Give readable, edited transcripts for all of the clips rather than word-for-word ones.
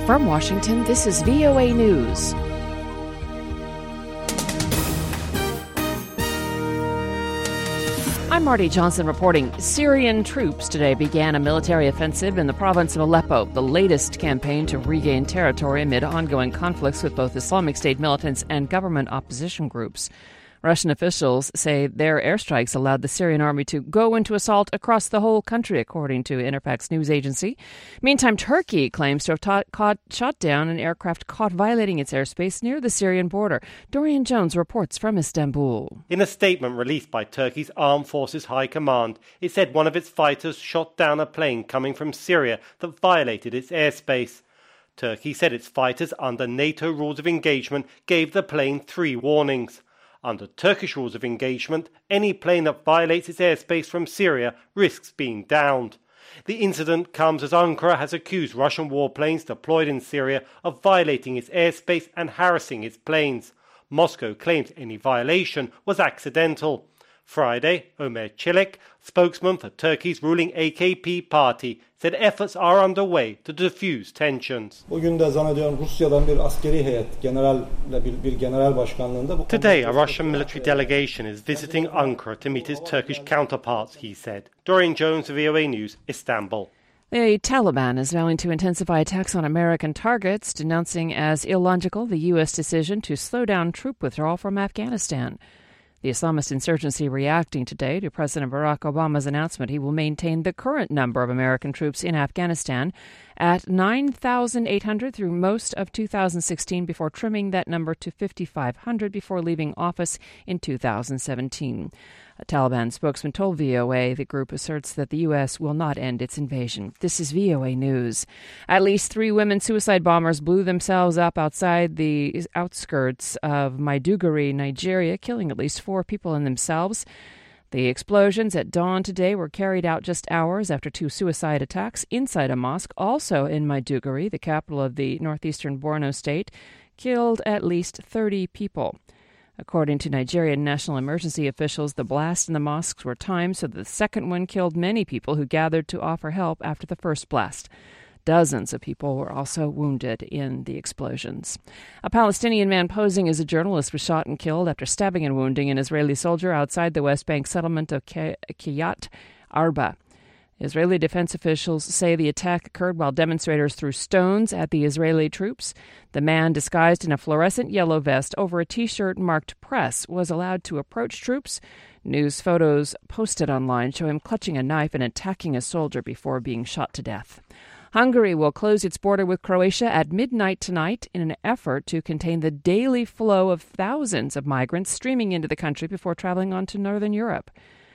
From Washington, this is VOA News. I'm Marty Johnson reporting. Syrian troops today began a military offensive in the province of Aleppo, the latest campaign to regain territory amid ongoing conflicts with both Islamic State militants and government opposition groups. Russian officials say their airstrikes allowed the Syrian army to go into assault across the whole country, according to Interfax news agency. Meantime, Turkey claims to have shot down an aircraft caught violating its airspace near the Syrian border. Dorian Jones reports from Istanbul. In a statement released by Turkey's Armed Forces High Command, it said one of its fighters shot down a plane coming from Syria that violated its airspace. Turkey said its fighters, under NATO rules of engagement, gave the plane 3 warnings. Under Turkish rules of engagement, any plane that violates its airspace from Syria risks being downed. The incident comes as Ankara has accused Russian warplanes deployed in Syria of violating its airspace and harassing its planes. Moscow claims any violation was accidental. Friday, Ömer Çelik, spokesman for Turkey's ruling AKP party, said efforts are underway to defuse tensions. Today, a Russian military delegation is visiting Ankara to meet its Turkish counterparts, he said. Dorian Jones, VOA News, Istanbul. The Taliban is vowing to intensify attacks on American targets, denouncing as illogical the U.S. decision to slow down troop withdrawal from Afghanistan. The Islamist insurgency reacting today to President Barack Obama's announcement he will maintain the current number of American troops in Afghanistan at 9,800 through most of 2016 before trimming that number to 5,500 before leaving office in 2017. A Taliban spokesman told VOA the group asserts that the U.S. will not end its invasion. This is VOA News. At least 3 women suicide bombers blew themselves up outside the outskirts of Maiduguri, Nigeria, killing at least 4 people in themselves. The explosions at dawn today were carried out just hours after 2 suicide attacks inside a mosque, also in Maiduguri, the capital of the northeastern Borno state, killed at least 30 people. According to Nigerian national emergency officials, the blasts in the mosques were timed so that the second one killed many people who gathered to offer help after the first blast. Dozens of people were also wounded in the explosions. A Palestinian man posing as a journalist was shot and killed after stabbing and wounding an Israeli soldier outside the West Bank settlement of Kiryat Arba. Israeli defense officials say the attack occurred while demonstrators threw stones at the Israeli troops. The man, disguised in a fluorescent yellow vest over a T-shirt marked Press, was allowed to approach troops. News photos posted online show him clutching a knife and attacking a soldier before being shot to death. Hungary will close its border with Croatia at midnight tonight in an effort to contain the daily flow of thousands of migrants streaming into the country before traveling on to northern Europe.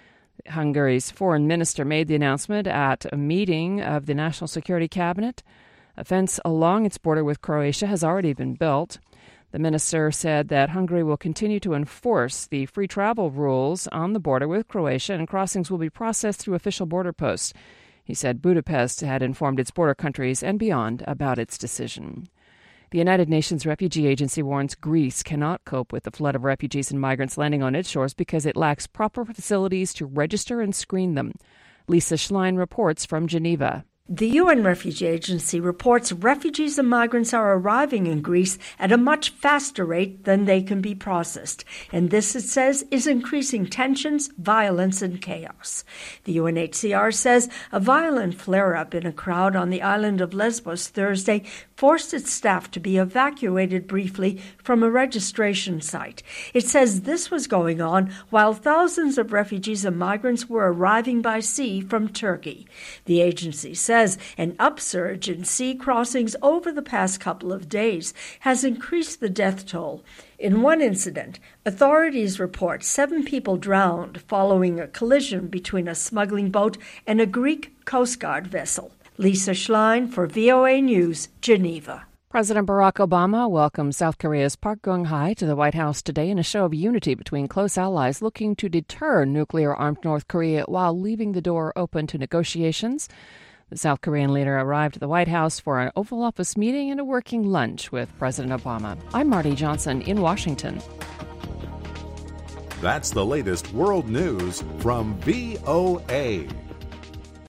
Hungary's foreign minister made the announcement at a meeting of the National Security Cabinet. A fence along its border with Croatia has already been built. The minister said that Hungary will continue to enforce the free travel rules on the border with Croatia, and crossings will be processed through official border posts. He said Budapest had informed its border countries and beyond about its decision. The United Nations Refugee Agency warns Greece cannot cope with the flood of refugees and migrants landing on its shores because it lacks proper facilities to register and screen them. Lisa Schlein reports from Geneva. The UN Refugee Agency reports refugees and migrants are arriving in Greece at a much faster rate than they can be processed. And this, it says, is increasing tensions, violence, and chaos. The UNHCR says a violent flare-up in a crowd on the island of Lesbos Thursday forced its staff to be evacuated briefly from a registration site. It says this was going on while thousands of refugees and migrants were arriving by sea from Turkey. The agency says an upsurge in sea crossings over the past couple of days has increased the death toll. In one incident, authorities report 7 people drowned following a collision between a smuggling boat and a Greek Coast Guard vessel. Lisa Schlein for VOA News, Geneva. President Barack Obama welcomed South Korea's Park Geun-hye to the White House today in a show of unity between close allies looking to deter nuclear-armed North Korea while leaving the door open to negotiations. The South Korean leader arrived at the White House for an Oval Office meeting and a working lunch with President Obama. I'm Marty Johnson in Washington. That's the latest world news from VOA.